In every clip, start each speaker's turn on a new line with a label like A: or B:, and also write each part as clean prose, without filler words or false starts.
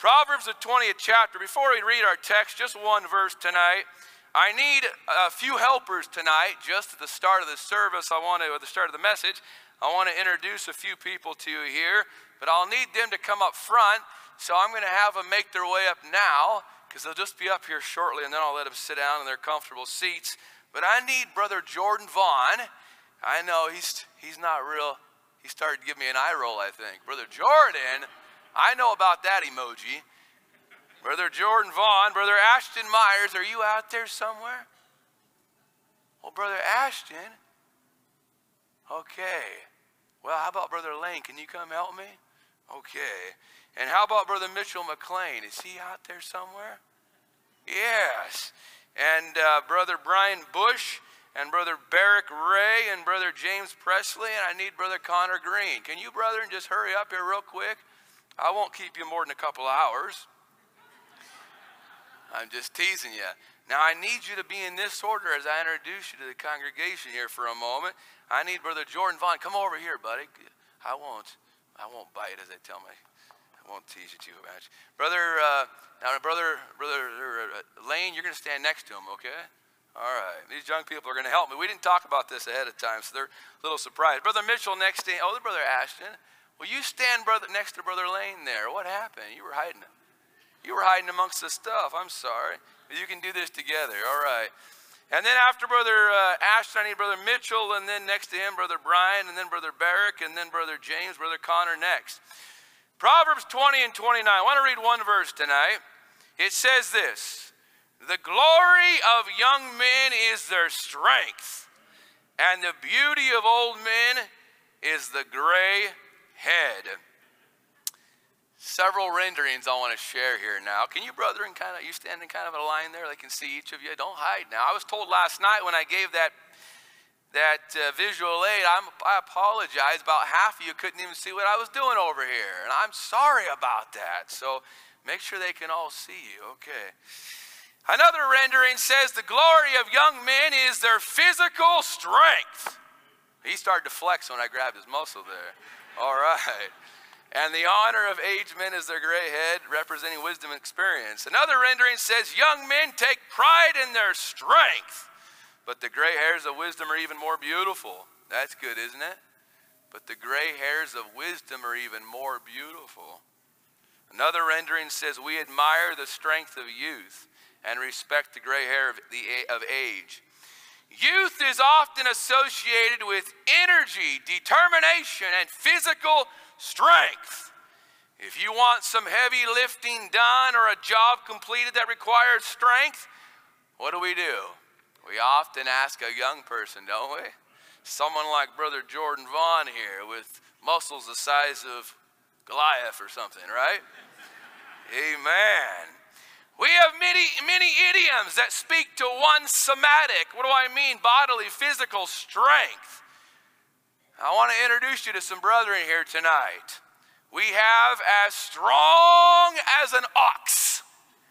A: Proverbs, the 20th chapter. Before we read our text, just one verse tonight. I need a few helpers tonight. Just at the start of the service, at the start of the message, I want to introduce a few people to you here. But I'll need them to come up front. So I'm going to have them make their way up now, because they'll just be up here shortly, and then I'll let them sit down in their comfortable seats. But I need Brother Jordan Vaughn. I know he's not real. He started to give me an eye roll, I think. Brother Jordan, I know about that emoji. Brother Jordan Vaughn, Brother Ashton Myers, are you out there somewhere? Well, Brother Ashton, okay. Well, how about Brother Lane? Can you come help me? Okay. And how about Brother Mitchell McLean? Is he out there somewhere? Yes. And Brother Brian Bush, and Brother Barrick Ray, and Brother James Presley, and I need Brother Connor Green. Can you, brethren, just hurry up here real quick? I won't keep you more than a couple of hours. I'm just teasing you. Now, I need you to be in this order as I introduce you to the congregation here for a moment. I need Brother Jordan Vaughn. Come over here, buddy. I won't bite, as I tell my... I won't tease you too much. Brother Lane, you're going to stand next to him, okay? All right. These young people are going to help me. We didn't talk about this ahead of time, so they're a little surprised. Brother Mitchell next to him. Oh, Brother Ashton. Will you stand next to Brother Lane there? What happened? You were hiding. You were hiding amongst the stuff. I'm sorry. But you can do this together. All right. And then after Brother Ashton, I need Brother Mitchell, and then next to him, Brother Brian, and then Brother Barrick, and then Brother James, Brother Connor next. Proverbs 20 and 29. I want to read one verse tonight. It says this: the glory of young men is their strength, and the beauty of old men is the gray head. Several renderings I want to share here now. Can you, brethren, you stand in kind of a line there? They can see each of you. Don't hide now. I was told last night when I gave that visual aid, I apologize. About half of you couldn't even see what I was doing over here. And I'm sorry about that. So make sure they can all see you. Okay. Another rendering says the glory of young men is their physical strength. He started to flex when I grabbed his muscle there. All right. And the honor of aged men is their gray head, representing wisdom and experience. Another rendering says young men take pride in their strength, but the gray hairs of wisdom are even more beautiful. That's good, isn't it? But the gray hairs of wisdom are even more beautiful. Another rendering says we admire the strength of youth and respect the gray hair of age. Youth is often associated with energy, determination, and physical strength. If you want some heavy lifting done or a job completed that requires strength, what do? We often ask a young person, don't we? Someone like Brother Jordan Vaughn here with muscles the size of Goliath or something, right? Amen. We have many idioms that speak to one somatic. What do I mean? Bodily, physical strength. I want to introduce you to some brethren here tonight. We have as strong as an ox.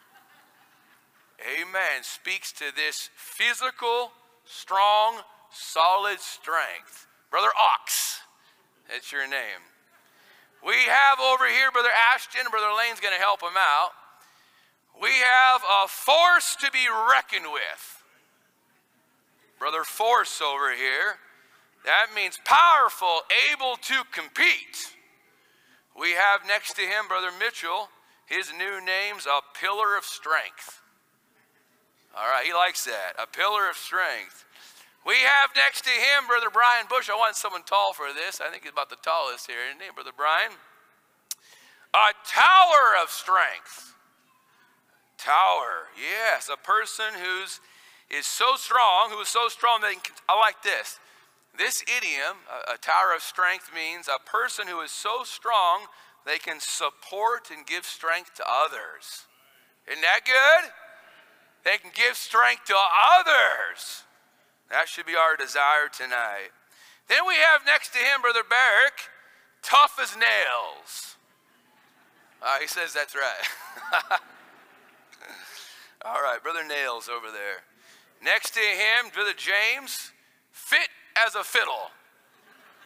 A: Amen. Speaks to this physical, strong, solid strength. Brother Ox, that's your name. We have over here Brother Ashton. Brother Lane's going to help him out. We have a force to be reckoned with. Brother Force over here. That means powerful, able to compete. We have next to him Brother Mitchell. His new name's a pillar of strength. All right, he likes that. A pillar of strength. We have next to him Brother Brian Bush. I want someone tall for this. I think he's about the tallest here, isn't he, Brother Brian? A tower of strength. Tower, yes, a person who is so strong that I like this. This idiom, a tower of strength, means a person who is so strong they can support and give strength to others. Isn't that good? They can give strength to others. That should be our desire tonight. Then we have next to him Brother Barrick, tough as nails. He says that's right. All right, Brother Nails over there. Next to him, Brother James, fit as a fiddle.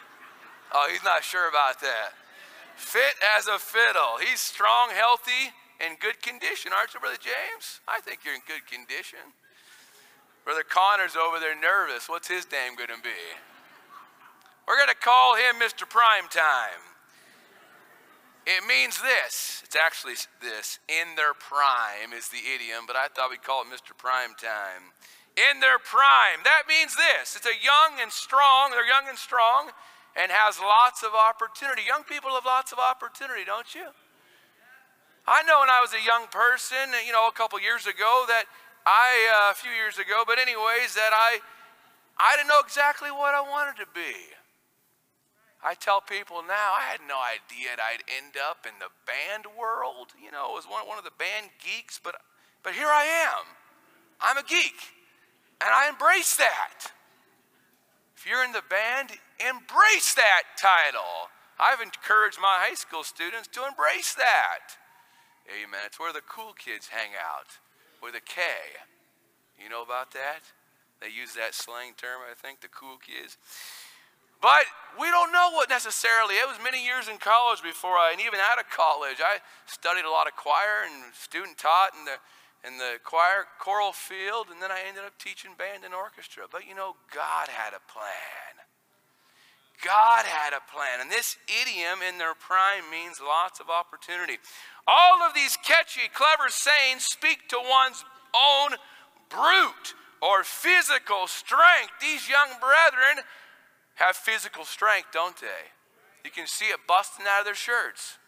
A: Oh, he's not sure about that. Fit as a fiddle. He's strong, healthy, in good condition, aren't you, Brother James? I think you're in good condition. Brother Connor's over there nervous. What's his name going to be? We're going to call him Mr. Primetime. It means this. It's actually this. In their prime is the idiom, but I thought we'd call it Mr. Primetime. In their prime. That means this. It's a young and strong. They're young and strong and has lots of opportunity. Young people have lots of opportunity, don't you? I know when I was a young person, a couple years ago that a few years ago, but anyways, that I didn't know exactly what I wanted to be. I tell people now, I had no idea I'd end up in the band world. I was one of the band geeks, but here I am. I'm a geek, and I embrace that. If you're in the band, embrace that title. I've encouraged my high school students to embrace that. Amen. It's where the cool kids hang out, with a K. You know about that? They use that slang term, I think, the cool kids. But we don't know what necessarily. It was many years in college before and even out of college. I studied a lot of choir and student taught in the choir choral field, and then I ended up teaching band and orchestra. But God had a plan. God had a plan. And this idiom, in their prime, means lots of opportunity. All of these catchy, clever sayings speak to one's own brute or physical strength. These young brethren have physical strength, don't they? You can see it busting out of their shirts.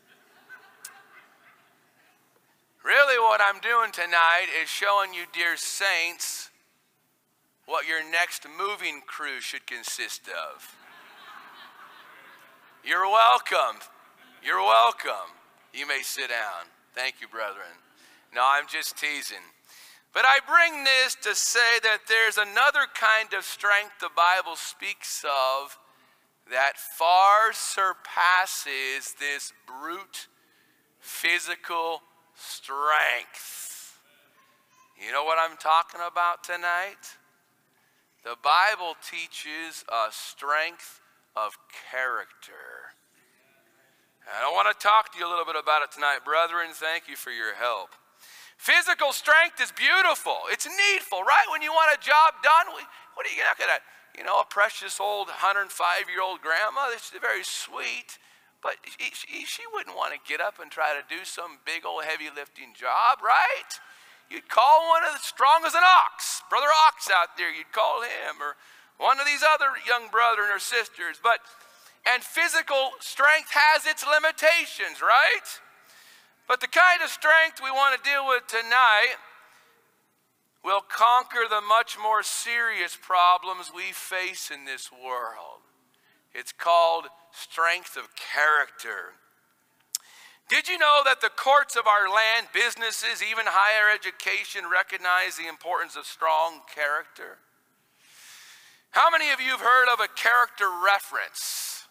A: Really, what I'm doing tonight is showing you, dear saints, what your next moving crew should consist of. You're welcome. You're welcome. You may sit down. Thank you, brethren. No, I'm just teasing. But I bring this to say that there's another kind of strength the Bible speaks of that far surpasses this brute physical strength. You know what I'm talking about tonight? The Bible teaches a strength of character. And I want to talk to you a little bit about it tonight. Brethren, thank you for your help. Physical strength is beautiful. It's needful, right? When you want a job done, what do you look at? A precious old 105-year-old grandma. It's very sweet. But she wouldn't want to get up and try to do some big old heavy lifting job, right? You'd call one of the strong as an ox. Brother Ox out there, you'd call him. Or one of these other young brethren or sisters. And physical strength has its limitations, right? But the kind of strength we want to deal with tonight will conquer the much more serious problems we face in this world. It's called strength of character. Did you know that the courts of our land, businesses, even higher education recognize the importance of strong character? How many of you have heard of a character reference?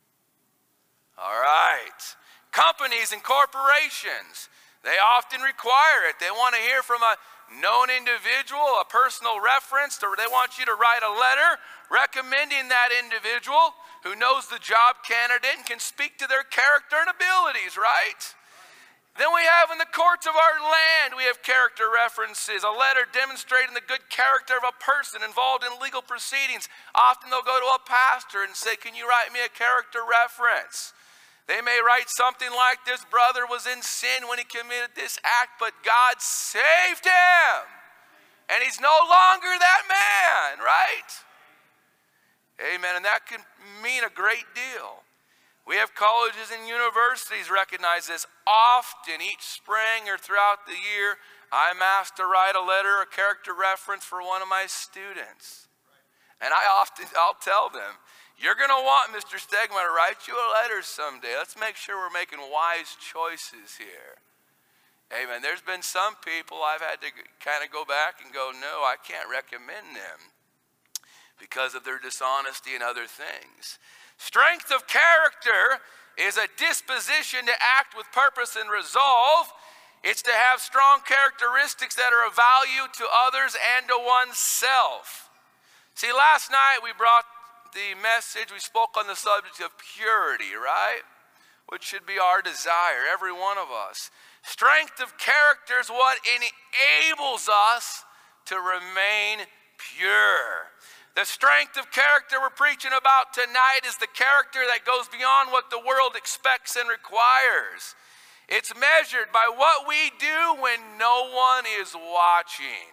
A: All right. Companies and corporations, they often require it. They want to hear from a known individual, a personal reference. They want you to write a letter recommending that individual who knows the job candidate and can speak to their character and abilities, right? Then we have in the courts of our land, we have character references, a letter demonstrating the good character of a person involved in legal proceedings. Often they'll go to a pastor and say, can you write me a character reference? They may write something like, this brother was in sin when he committed this act, but God saved him. And he's no longer that man, right? Amen. And that can mean a great deal. We have colleges and universities recognize this. Often each spring or throughout the year, I'm asked to write a letter, a character reference for one of my students. And I'll tell them, you're going to want Mr. Stegman to write you a letter someday. Let's make sure we're making wise choices here. Amen. There's been some people I've had to kind of go back and go, no, I can't recommend them because of their dishonesty and other things. Strength of character is a disposition to act with purpose and resolve. It's to have strong characteristics that are of value to others and to oneself. See, last night we brought the message, we spoke on the subject of purity, right? Which should be our desire, every one of us. Strength of character is what enables us to remain pure. The strength of character we're preaching about tonight is the character that goes beyond what the world expects and requires. It's measured by what we do when no one is watching.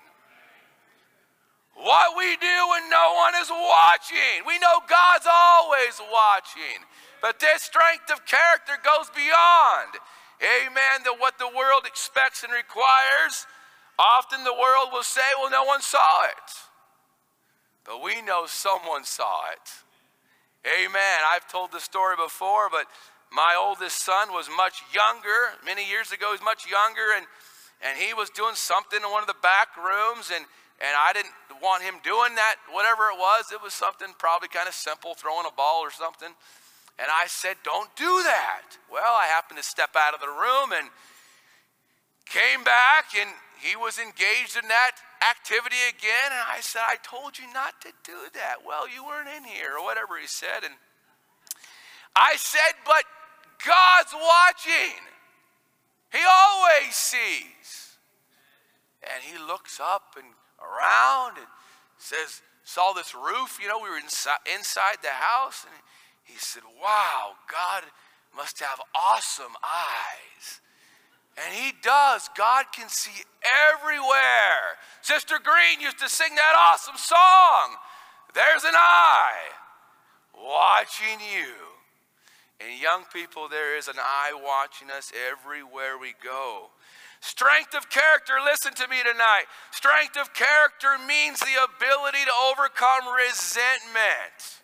A: What we do when no one is watching. We know God's always watching. But this strength of character goes beyond, amen, what the world expects and requires. Often the world will say, well, no one saw it. But we know someone saw it. Amen. I've told this story before, but my oldest son was much younger. Many years ago, he was much younger, and he was doing something in one of the back rooms, and I didn't want him doing that, whatever it was. It was something probably kind of simple, throwing a ball or something. And I said, don't do that. Well, I happened to step out of the room and came back, and he was engaged in that activity again. And I said, I told you not to do that. Well, you weren't in here, or whatever he said. And I said, but God's watching. He always sees. And he looks up and around and says, saw this roof, we were inside the house, and he said, wow, God must have awesome eyes. And he does. God can see everywhere. Sister Green used to sing that awesome song, there's an eye watching you. And young people, there is an eye watching us everywhere we go. Strength of character, listen to me tonight. Strength of character means the ability to overcome resentment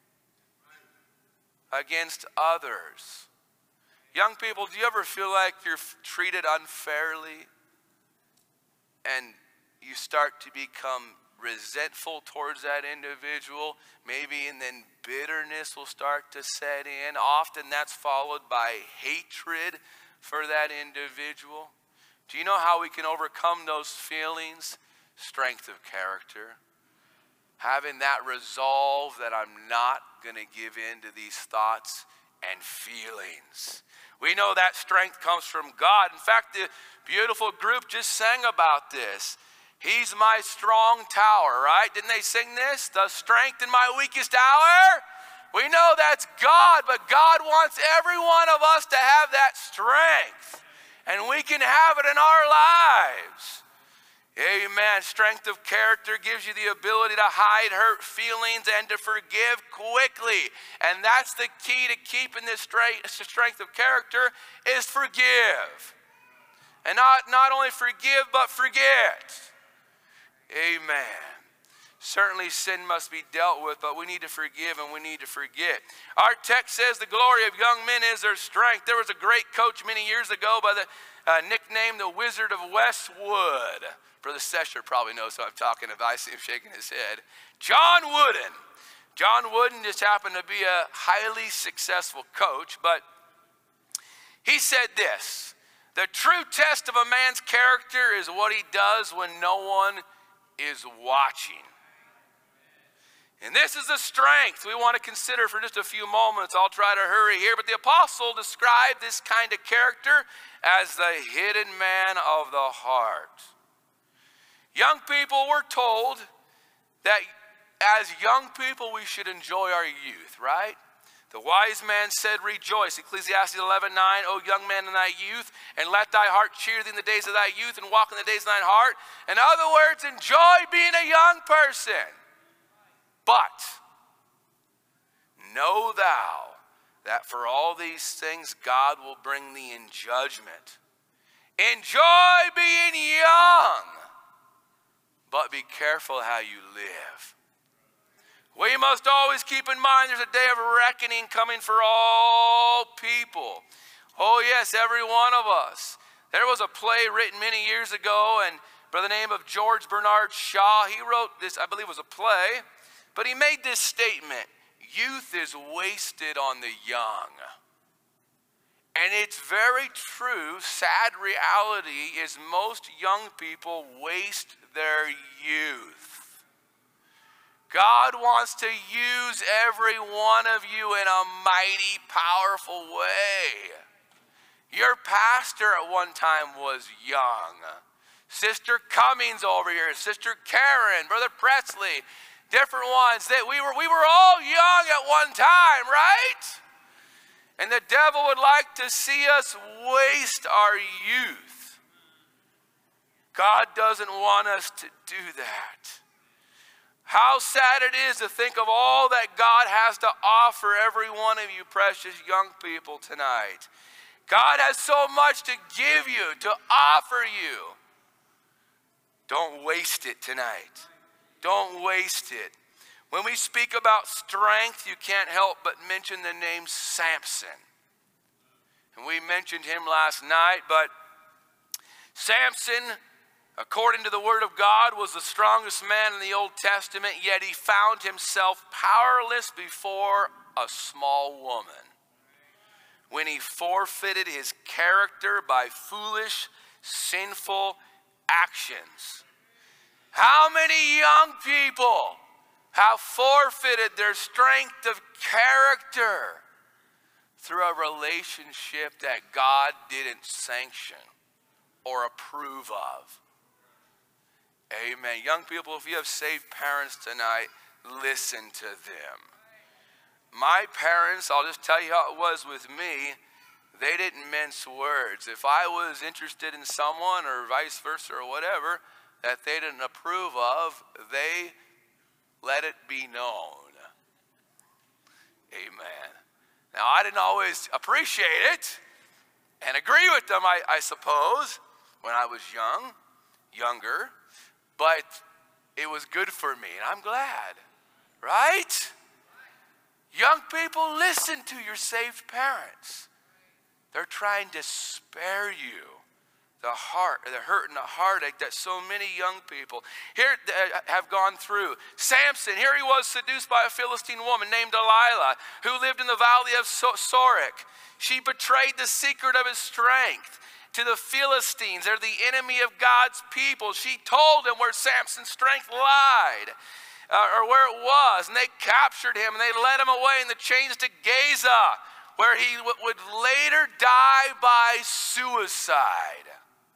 A: against others. Young people, do you ever feel like you're treated unfairly and you start to become resentful towards that individual? Maybe, and then bitterness will start to set in. Often that's followed by hatred for that individual. Do you know how we can overcome those feelings? Strength of character. Having that resolve that I'm not going to give in to these thoughts and feelings. We know that strength comes from God. In fact, the beautiful group just sang about this. He's my strong tower, right? Didn't they sing this? The strength in my weakest hour? We know that's God, but God wants every one of us to have that strength. And we can have it in our lives. Amen. Strength of character gives you the ability to hide hurt feelings and to forgive quickly. And that's the key to keeping this strength of character is forgive. And not only forgive, but forget. Amen. Certainly sin must be dealt with, but we need to forgive and we need to forget. Our text says the glory of young men is their strength. There was a great coach many years ago by the nickname the Wizard of Westwood. Brother Sesher probably knows who I'm talking about. I see him shaking his head. John Wooden. John Wooden just happened to be a highly successful coach, but he said this: the true test of a man's character is what he does when no one is watching. And this is the strength we want to consider for just a few moments. I'll try to hurry here. But the apostle described this kind of character as the hidden man of the heart. Young people, we're told that as young people we should enjoy our youth, right? The wise man said, rejoice. Ecclesiastes 11:9, O young man in thy youth, and let thy heart cheer thee in the days of thy youth, and walk in the days of thine heart. In other words, enjoy being a young person. But know thou that for all these things God will bring thee in judgment. Enjoy being young, but be careful how you live. We must always keep in mind there's a day of reckoning coming for all people. Oh yes, every one of us. There was a play written many years ago, and by the name of George Bernard Shaw, he wrote this, I believe it was a play. But he made this statement: youth is wasted on the young. And it's very true. Sad reality is most young people waste their youth. God wants to use every one of you in a mighty, powerful way. Your pastor at one time was young. Sister Cummings over here, Sister Karen, Brother Presley, different ones. That we were all young at one time, right? And the devil would like to see us waste our youth. God doesn't want us to do that. How sad it is to think of all that God has to offer every one of you precious young people tonight. God has so much to give you, to offer you. Don't waste it tonight. Don't waste it. When we speak about strength, you can't help but mention the name Samson. And we mentioned him last night, but Samson, according to the Word of God, was the strongest man in the Old Testament, yet he found himself powerless before a small woman when he forfeited his character by foolish, sinful actions. How many young people have forfeited their strength of character through a relationship that God didn't sanction or approve of? Amen. Young people, if you have saved parents tonight, listen to them. My parents, I'll just tell you how it was with me, they didn't mince words. If I was interested in someone or vice versa or whatever that they didn't approve of, they let it be known. Amen. Now, I didn't always appreciate it and agree with them, I suppose, when I was younger, but it was good for me, and I'm glad, right? Young people, listen to your saved parents. They're trying to spare you the hurt and the heartache that so many young people here have gone through. Samson, here he was seduced by a Philistine woman named Delilah, who lived in the valley of Sorek. She betrayed the secret of his strength to the Philistines. They're the enemy of God's people. She told him where Samson's strength lied, or where it was, and they captured him and they led him away in the chains to Gaza, where he would later die by suicide.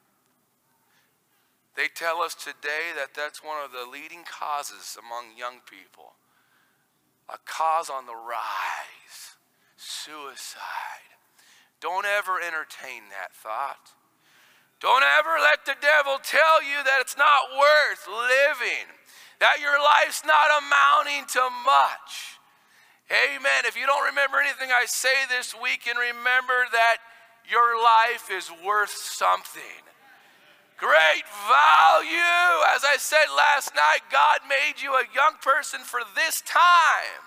A: They tell us today that that's one of the leading causes among young people. A cause on the rise, suicide. Don't ever entertain that thought. Don't ever let the devil tell you that it's not worth living, that your life's not amounting to much. Amen. If you don't remember anything I say this week, and remember that your life is worth something. Great value. As I said last night, God made you a young person for this time.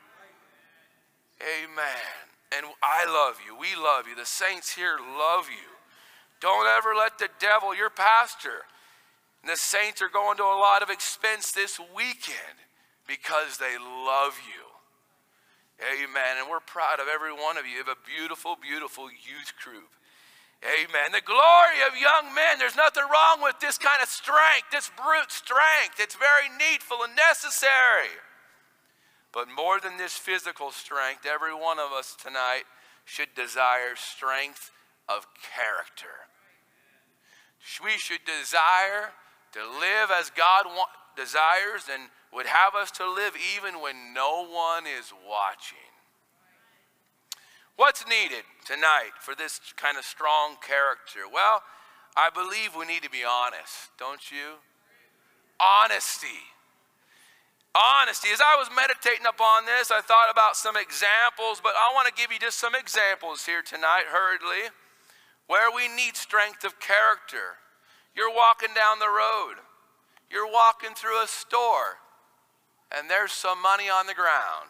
A: Amen. And I love you. We love you. The saints here love you. Don't ever let the devil, your pastor, and the saints are going to a lot of expense this weekend because they love you. Amen. And we're proud of every one of you. You have a beautiful, beautiful youth group. Amen. The glory of young men. There's nothing wrong with this kind of strength, this brute strength. It's very needful and necessary. But more than this physical strength, every one of us tonight should desire strength of character. We should desire to live as God desires and would have us to live even when no one is watching. What's needed tonight for this kind of strong character? Well, I believe we need to be honest, don't you? Honesty. Honesty. As I was meditating upon this, I thought about some examples, but I want to give you just some examples here tonight, hurriedly, where we need strength of character. You're walking down the road. You're walking through a store, and there's some money on the ground.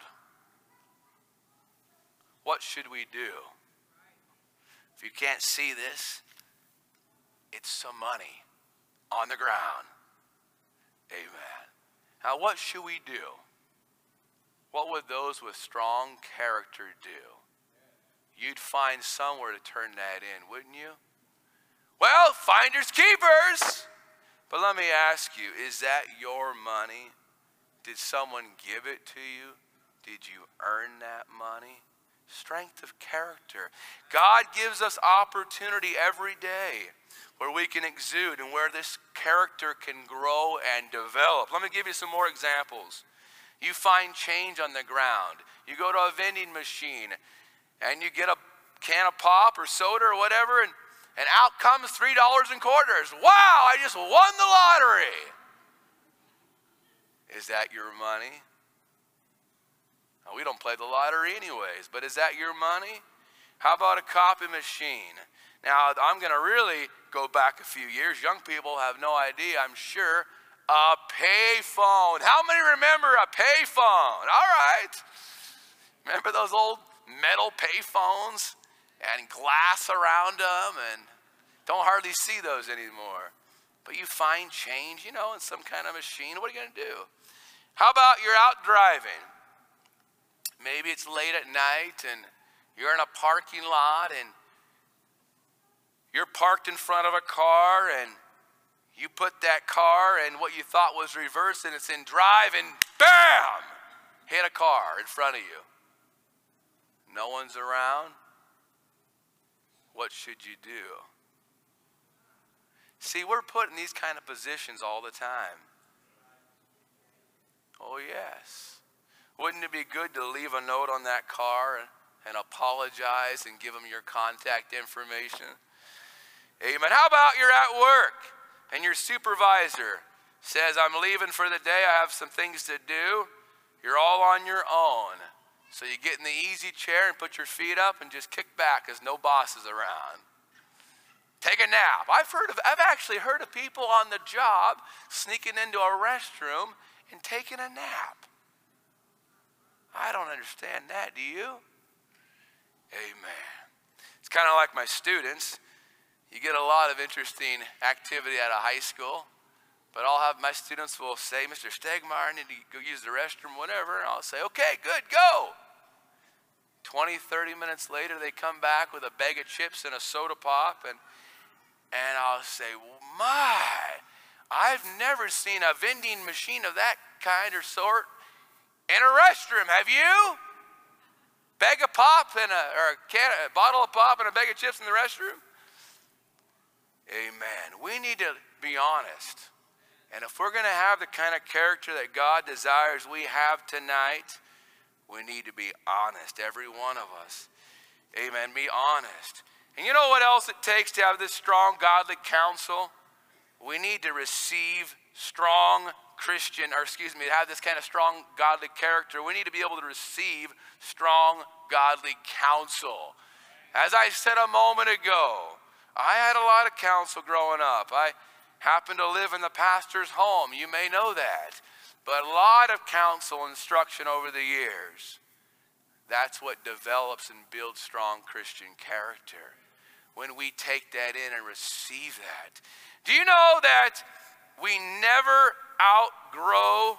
A: What should we do? If you can't see this, it's some money on the ground. Amen. Now, what should we do? What would those with strong character do? You'd find somewhere to turn that in, wouldn't you? Well, finders keepers. But let me ask you, is that your money? Did someone give it to you? Did you earn that money? Strength of character. God gives us opportunity every day where we can exude and where this character can grow and develop. Let me give you some more examples. You find change on the ground. You go to a vending machine and you get a can of pop or soda or whatever, and out comes $3 in quarters. Wow, I just won the lottery. Is that your money? Now, we don't play the lottery anyways, but is that your money? How about a copy machine? Now, I'm going to really go back a few years. Young people have no idea, I'm sure. A payphone. How many remember a payphone? All right. Remember those old metal payphones and glass around them? And don't hardly see those anymore. But you find change, in some kind of machine. What are you going to do? How about you're out driving? Maybe it's late at night and you're in a parking lot and you're parked in front of a car and you put that car in what you thought was reverse and it's in drive and bam! Hit a car in front of you. No one's around. What should you do? See, we're put in these kind of positions all the time. Oh, yes. Wouldn't it be good to leave a note on that car and apologize and give them your contact information? Amen. How about you're at work and your supervisor says, I'm leaving for the day, I have some things to do. You're all on your own. So you get in the easy chair and put your feet up and just kick back because no boss is around. Take a nap. I've actually heard of people on the job sneaking into a restroom and taking a nap. I don't understand that, do you? Amen. It's kind of like my students. You get a lot of interesting activity out of high school, but my students will say, Mr. Stegmeyer, I need to go use the restroom, whatever, and I'll say, okay, good, go. 20, 30 minutes later, they come back with a bag of chips and a soda pop, and I'll say, my, I've never seen a vending machine of that kind or sort in a restroom. Have you? Bag of pop and a bottle of pop and a bag of chips in the restroom? Amen. We need to be honest. And if we're going to have the kind of character that God desires we have tonight, we need to be honest, every one of us. Amen. Be honest. And you know what else it takes to have this strong godly counsel? We need to receive have this kind of strong godly character. We need to be able to receive strong godly counsel. As I said a moment ago, I had a lot of counsel growing up. I happened to live in the pastor's home. You may know that. But a lot of counsel, instruction over the years. That's what develops and builds strong Christian character. When we take that in and receive that. Do you know that we never outgrow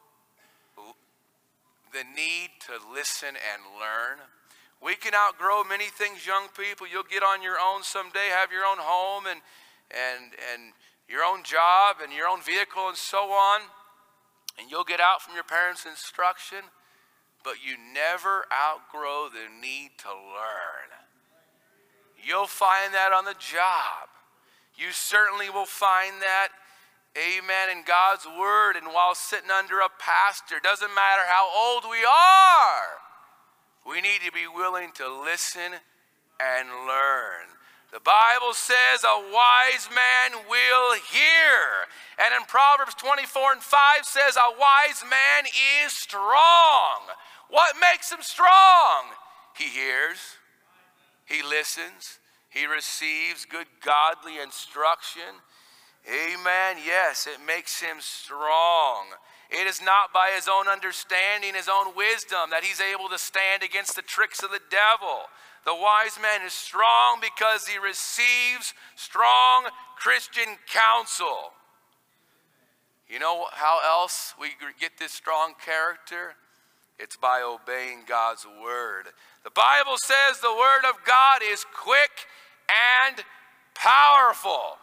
A: the need to listen and learn? We can outgrow many things, young people. You'll get on your own someday, have your own home and your own job and your own vehicle and so on. And you'll get out from your parents' instruction, but you never outgrow the need to learn. You'll find that on the job. You certainly will find that, amen, in God's word and while sitting under a pastor. Doesn't matter how old we are. We need to be willing to listen and learn. The Bible says a wise man will hear. And in Proverbs 24:5 says a wise man is strong. What makes him strong? He hears, he listens, he receives good godly instruction. Amen. Yes, it makes him strong. It is not by his own understanding, his own wisdom, that he's able to stand against the tricks of the devil. The wise man is strong because he receives strong Christian counsel. You know how else we get this strong character? It's by obeying God's word. The Bible says the word of God is quick and powerful.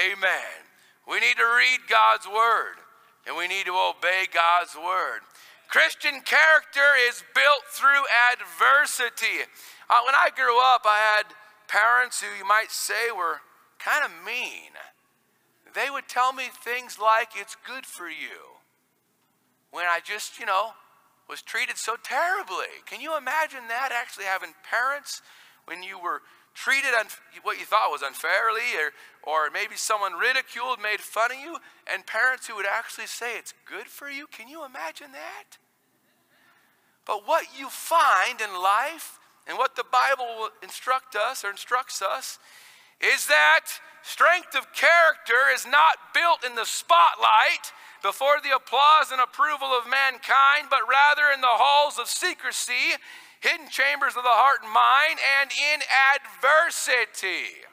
A: Amen. We need to read God's word and we need to obey God's word. Christian character is built through adversity. When I grew up, I had parents who you might say were kind of mean. They would tell me things like, it's good for you, when I just, was treated so terribly. Can you imagine that, actually having parents when you were treated what you thought was unfairly, or maybe someone ridiculed, made fun of you, and parents who would actually say it's good for you? Can you imagine that? But what you find in life, and what the Bible will instructs us, is that strength of character is not built in the spotlight before the applause and approval of mankind, but rather in the halls of secrecy, hidden chambers of the heart and mind, and in adversity.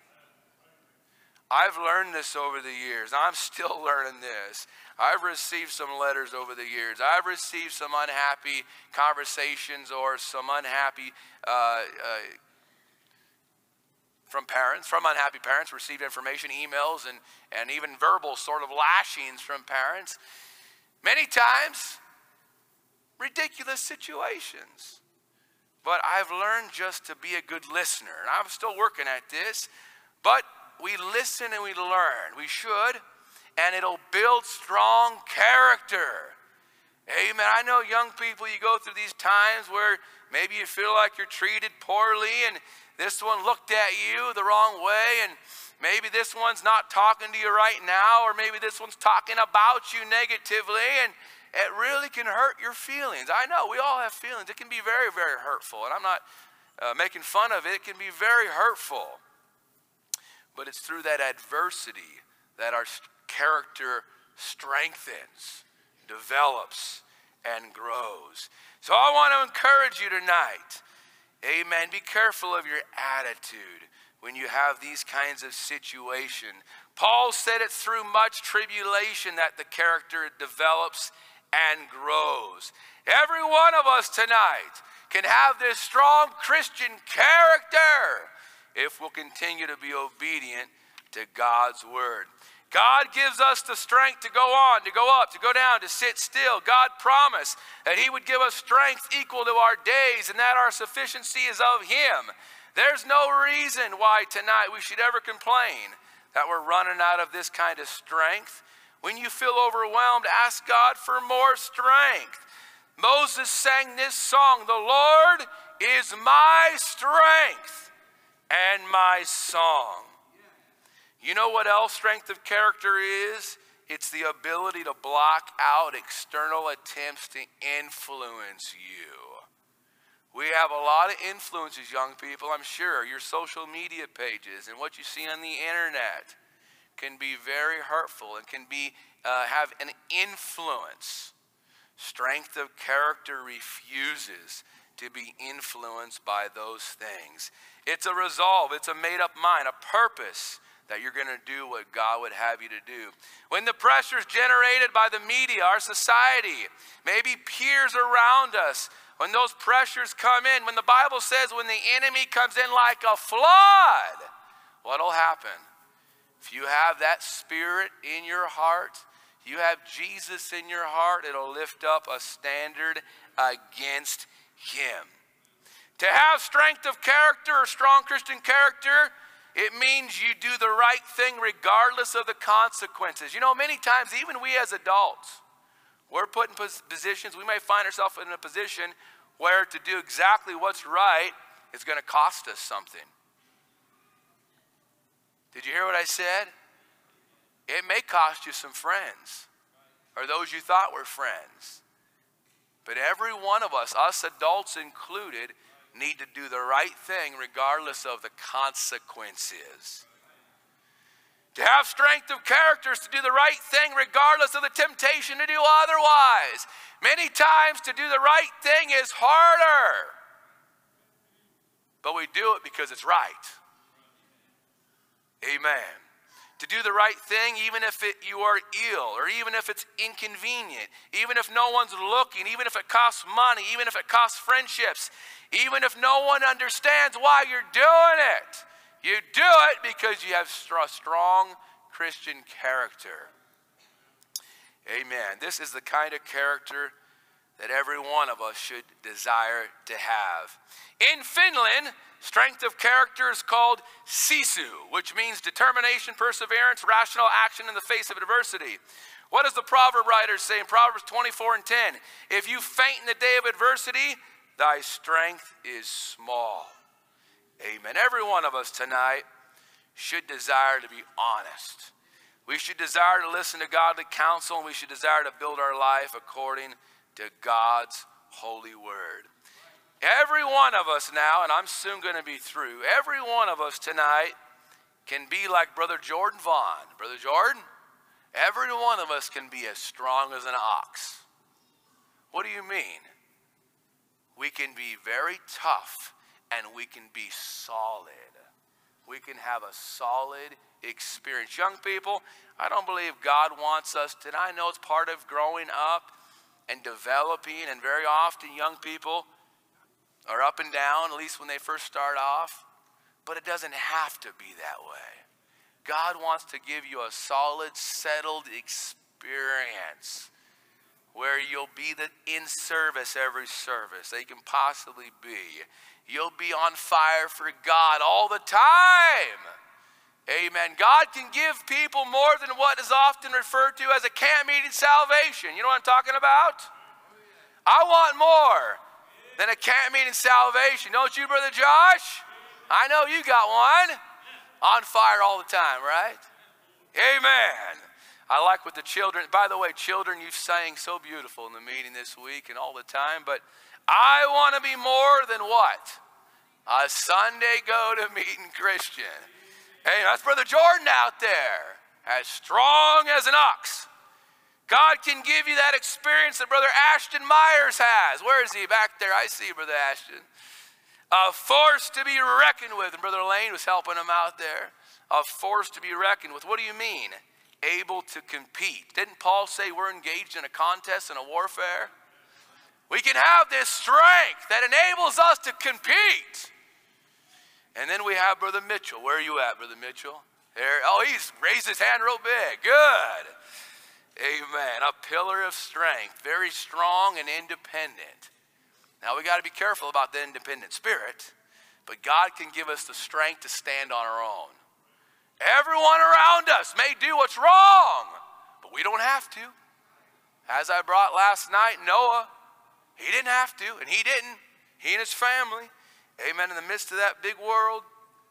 A: I've learned this over the years. I'm still learning this. I've received some letters over the years. I've received some unhappy conversations or some unhappy from unhappy parents, received information, emails, and even verbal sort of lashings from parents. Many times, ridiculous situations. But I've learned just to be a good listener, and I'm still working at this. But we listen and we learn. We should, and it'll build strong character. Amen. I know young people, you go through these times where maybe you feel like you're treated poorly, and this one looked at you the wrong way, and maybe this one's not talking to you right now, or maybe this one's talking about you negatively, and it really can hurt your feelings. I know, we all have feelings. It can be very, very hurtful, and I'm not making fun of it. It can be very hurtful. But it's through that adversity that our character strengthens, develops, and grows. So I want to encourage you tonight. Amen. Be careful of your attitude when you have these kinds of situations. Paul said it's through much tribulation that the character develops and grows. Every one of us tonight can have this strong Christian character if we'll continue to be obedient to God's word. God gives us the strength to go on, to go up, to go down, to sit still. God promised that he would give us strength equal to our days, and that our sufficiency is of him. There's no reason why tonight we should ever complain that we're running out of this kind of strength. When you feel overwhelmed, ask God for more strength. Moses sang this song, "The Lord is my strength and my song." You know what else strength of character is? It's the ability to block out external attempts to influence you. We have a lot of influences, young people, I'm sure. Your social media pages and what you see on the internet can be very hurtful and can be have an influence. Strength of character refuses to be influenced by those things. It's a resolve, it's a made-up mind, a purpose that you're going to do what God would have you to do. When the pressures generated by the media, our society, maybe peers around us, when those pressures come in, when the Bible says when the enemy comes in like a flood, what'll happen? If you have that spirit in your heart, you have Jesus in your heart, it'll lift up a standard against him. To have strength of character or strong Christian character, it means you do the right thing regardless of the consequences. You know, many times, even we as adults, we're put in positions, we may find ourselves in a position where to do exactly what's right is going to cost us something. Did you hear what I said? It may cost you some friends, or those you thought were friends. But every one of us adults included, need to do the right thing regardless of the consequences. To have strength of character is to do the right thing regardless of the temptation to do otherwise. Many times to do the right thing is harder, but we do it because it's right. Amen. To do the right thing even if you are ill, or even if it's inconvenient, even if no one's looking, even if it costs money, even if it costs friendships, even if no one understands why you're doing it. You do it because you have a strong Christian character. Amen. This is the kind of character that every one of us should desire to have. In Finland, strength of character is called sisu, which means determination, perseverance, rational action in the face of adversity. What does the proverb writer say in Proverbs 24:10? If you faint in the day of adversity, thy strength is small. Amen. Every one of us tonight should desire to be honest. We should desire to listen to godly counsel, and we should desire to build our life according to God's holy word. Every one of us now, and I'm soon going to be through, every one of us tonight can be like Brother Jordan Vaughn. Brother Jordan, every one of us can be as strong as an ox. What do you mean? We can be very tough, and we can be solid. We can have a solid experience. Young people, I don't believe God wants us to, and I know it's part of growing up and developing, and very often young people are up and down, at least when they first start off, but it doesn't have to be that way. God wants to give you a solid, settled experience where you'll be in service every service that you can possibly be. You'll be on fire for God all the time. Amen. God can give people more than what is often referred to as a camp meeting salvation. You know what I'm talking about? I want more than a camp meeting salvation. Don't you, Brother Josh? I know you got one. On fire all the time, right? Amen. I like what the children, by the way, children, you sang so beautiful in the meeting this week and all the time, but I want to be more than what? A Sunday go-to-meeting Christian. Hey, that's Brother Jordan out there, as strong as an ox. God can give you that experience that Brother Ashton Myers has. Where is he? Back there. I see Brother Ashton. A force to be reckoned with. And Brother Lane was helping him out there. A force to be reckoned with. What do you mean? Able to compete. Didn't Paul say we're engaged in a contest and a warfare? We can have this strength that enables us to compete. And then we have Brother Mitchell. Where are you at, Brother Mitchell? There. Oh, he's raised his hand real big. Good. Amen. A pillar of strength. Very strong and independent. Now, we got to be careful about the independent spirit, but God can give us the strength to stand on our own. Everyone around us may do what's wrong, but we don't have to. As I brought last night, Noah, he didn't have to, and he didn't. He and his family. Amen. In the midst of that big world.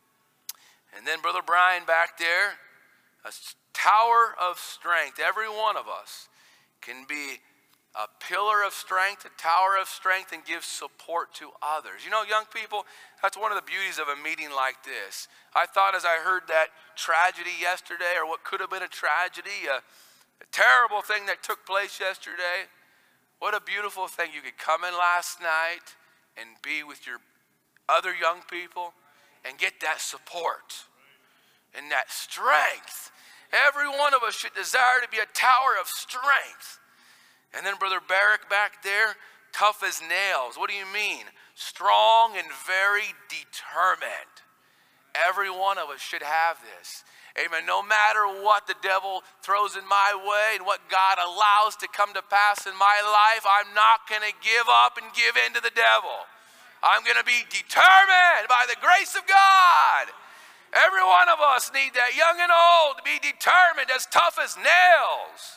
A: And then Brother Brian back there, a tower of strength. Every one of us can be a pillar of strength, a tower of strength, and give support to others. You know, young people, that's one of the beauties of a meeting like this. I thought as I heard that tragedy yesterday, or what could have been a tragedy, a terrible thing that took place yesterday, what a beautiful thing. You could come in last night and be with your other young people and get that support and that strength. Every one of us should desire to be a tower of strength. And then Brother Barrick back there, tough as nails. What do you mean? Strong and very determined. Every one of us should have this. Amen. No matter what the devil throws in my way and what God allows to come to pass in my life, I'm not going to give up and give in to the devil. I'm going to be determined by the grace of God. Every one of us need that, young and old, to be determined, as tough as nails.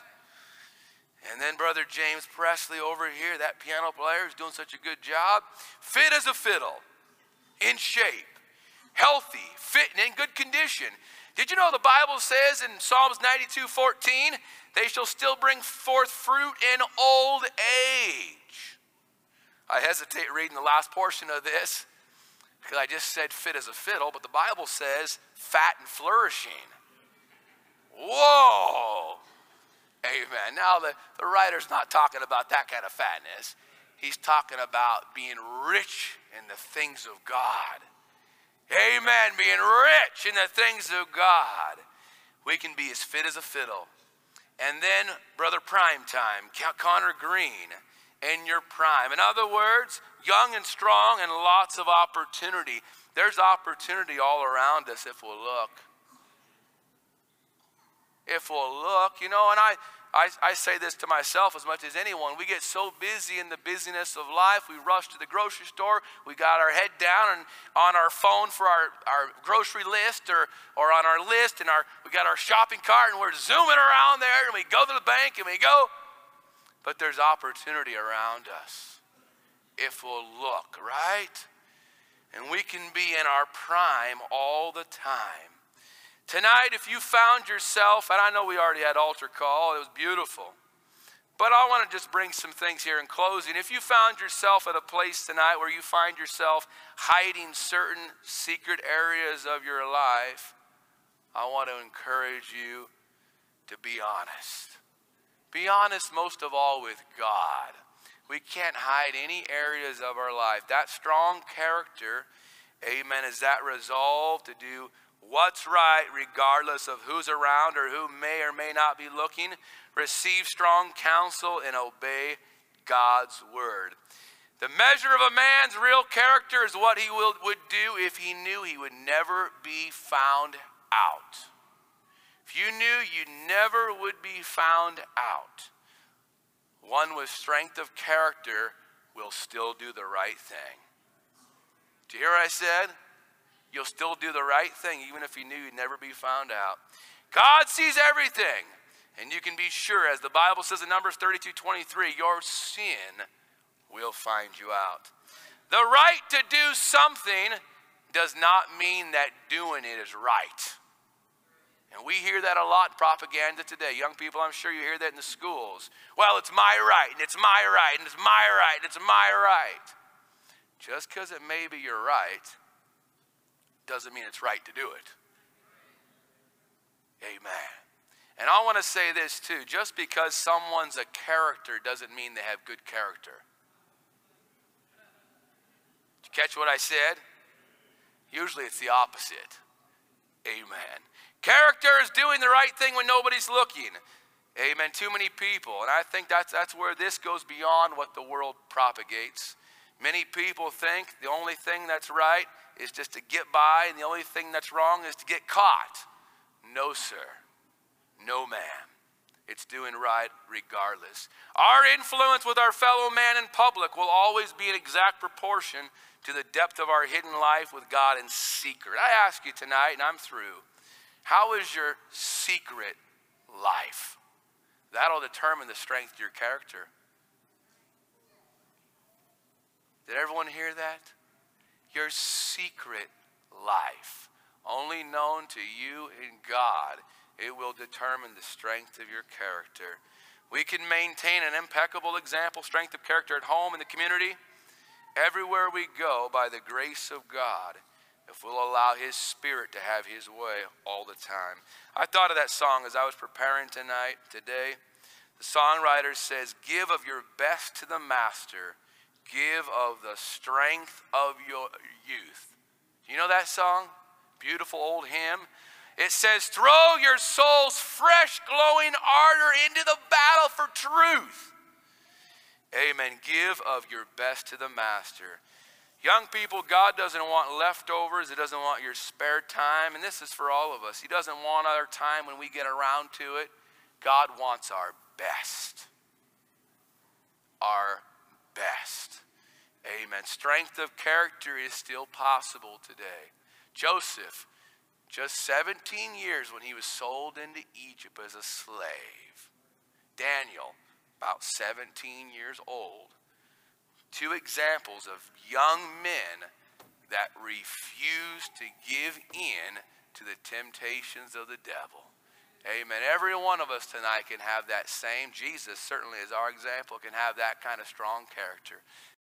A: And then Brother James Presley over here, that piano player is doing such a good job. Fit as a fiddle, in shape, healthy, fit, and in good condition. Did you know the Bible says in Psalms 92:14, they shall still bring forth fruit in old age? I hesitate reading the last portion of this because I just said fit as a fiddle, but the Bible says fat and flourishing. Whoa! Amen. Now the writer's not talking about that kind of fatness. He's talking about being rich in the things of God. Amen. Being rich in the things of God. We can be as fit as a fiddle. And then Brother Primetime, Connor Green, in your prime. In other words, young and strong and lots of opportunity. There's opportunity all around us if we'll look. If we'll look, and I say this to myself as much as anyone. We get so busy in the busyness of life. We rush to the grocery store. We got our head down and on our phone for our grocery list or on our list, and we got our shopping cart, and we're zooming around there, and we go to the bank, and we go. But there's opportunity around us if we'll look, right? And we can be in our prime all the time. Tonight, if you found yourself, and I know we already had altar call, it was beautiful, but I want to just bring some things here in closing. If you found yourself at a place tonight where you find yourself hiding certain secret areas of your life, I want to encourage you to be honest. Be honest most of all with God. We can't hide any areas of our life. That strong character, amen, is that resolve to do what's right regardless of who's around or who may or may not be looking. Receive strong counsel and obey God's word. The measure of a man's real character is what he would do if he knew he would never be found out. If you knew you never would be found out, one with strength of character will still do the right thing. Did you hear what I said? You'll still do the right thing even if you knew you'd never be found out. God sees everything. And you can be sure, as the Bible says in Numbers 32:23, your sin will find you out. The right to do something does not mean that doing it is right. And we hear that a lot in propaganda today. Young people, I'm sure you hear that in the schools. Well, it's my right, and it's my right, and it's my right, and it's my right. Just because it may be your right doesn't mean it's right to do it. Amen. And I want to say this too. Just because someone's a character doesn't mean they have good character. Did you catch what I said? Usually it's the opposite. Amen. Character is doing the right thing when nobody's looking. Amen. Too many people. And I think that's where this goes beyond what the world propagates. Many people think the only thing that's right is just to get by, and the only thing that's wrong is to get caught. No, sir. No, ma'am. It's doing right regardless. Our influence with our fellow man in public will always be in exact proportion to the depth of our hidden life with God in secret. I ask you tonight, and I'm through, how is your secret life? That'll determine the strength of your character. Did everyone hear that? Your secret life, only known to you and God, it will determine the strength of your character. We can maintain an impeccable example, strength of character at home, in the community, everywhere we go by the grace of God, if we'll allow His Spirit to have His way all the time. I thought of that song as I was preparing today. The songwriter says, give of your best to the Master, give of the strength of your youth. You know that song? Beautiful old hymn. It says, throw your soul's fresh glowing ardor into the battle for truth. Amen. Give of your best to the Master. Young people, God doesn't want leftovers. He doesn't want your spare time. And this is for all of us. He doesn't want our time when we get around to it. God wants our best. Our best. Amen. Strength of character is still possible today. Joseph, just 17 years when he was sold into Egypt as a slave. Daniel, about 17 years old. Two examples of young men that refused to give in to the temptations of the devil. Amen. Every one of us tonight can have that same. Jesus certainly, as our example, can have that kind of strong character.